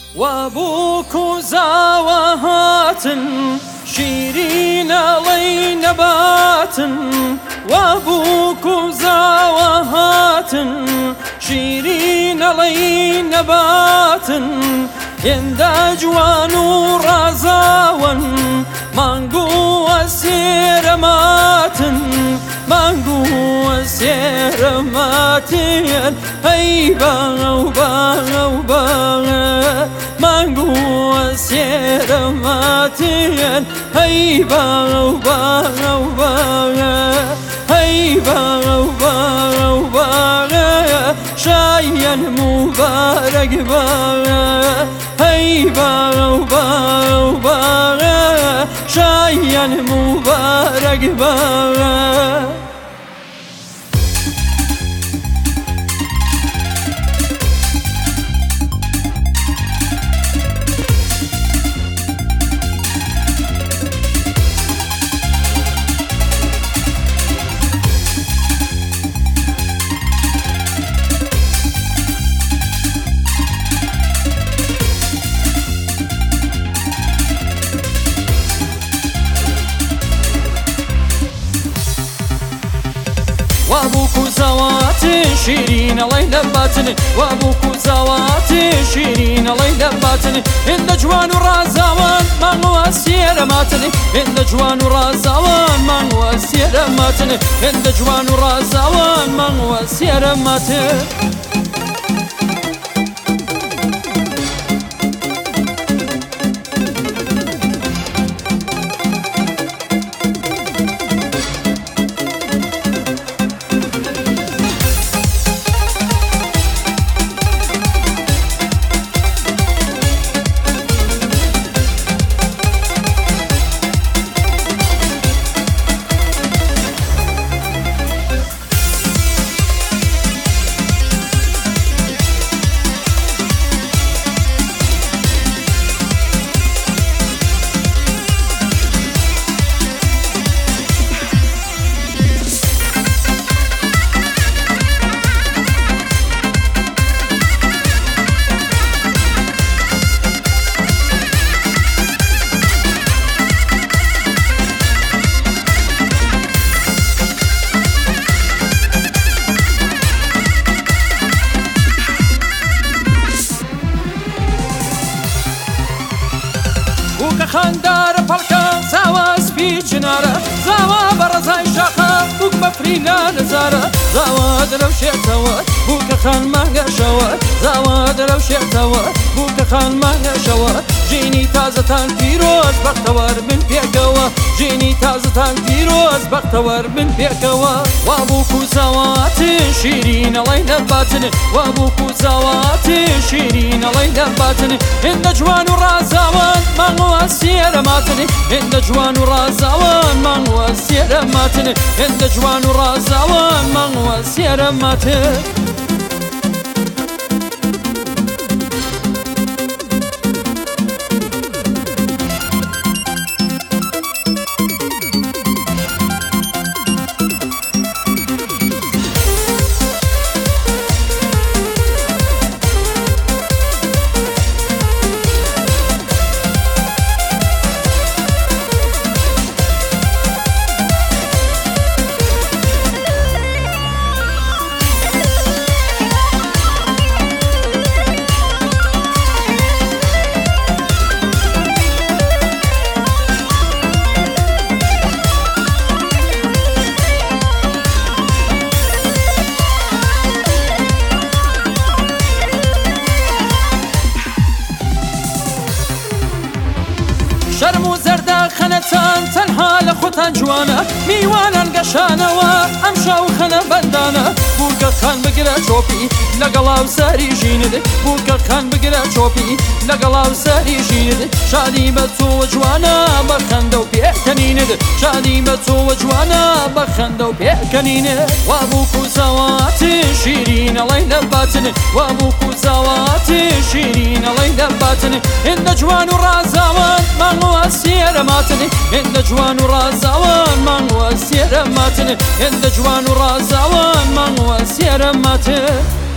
وابوك زاوهات شيرين لي نبات وابوك زاوهات شيرين لي نبات يندى جوان رزاوا مانقو السير مات مانقو السير ماتين هيبا وبا مانقو السير ماتين هيبا وبا هيبا وبا شايا مبارك با هيبا وبا شايا مبارك با وابوك زوات شيرين ليلى باتني وابوك زوات شيرين ليلى باتني إن جوان رازوان من وسير ماتني إن جوان رازوان من وسير ماتني إن جوان رازوان من وسير ماتني خاندار پلکا زاواز بی چناره زاوا برزای شاخه بوک مفرینا نزاره زاوا درو شیطوا بوک خان مانگا شوا زاوا درو شیطوا بوک خان مانگا شوا جینی تازه تان پیروز بختور من پیکوا جینی تازه تان پیروز بختور من پیکوا وابوکو زاوات شیرین علی نباتنی وابوکو زاوات شیرین علی نباتنی این جوان و رازوان من سير ماتني إن جوان رازوان من وسير ماتني إن جوان رازوان من وسير ماتني شرم و زردا خنتان تنها لخوتان جوانا میوانان گشانوا امشا و خنا بندانا بوکا خان بگرا چوپی لگلاو ساری جینده بوکا خان بگرا چوپی لگلاو ساری جینده شادی بتو و جوانا بخندو پیکنینه شادی بتو و جوانا بخندو پیکنینه وابوکو زوات شیرین علی نباتنی وابوکو زوات شیرین علی نباتني إن جوان رازوان من وسير ماتني إن جوان رازوان من وسير ماتني إن جوان رازوان من وسير ماتني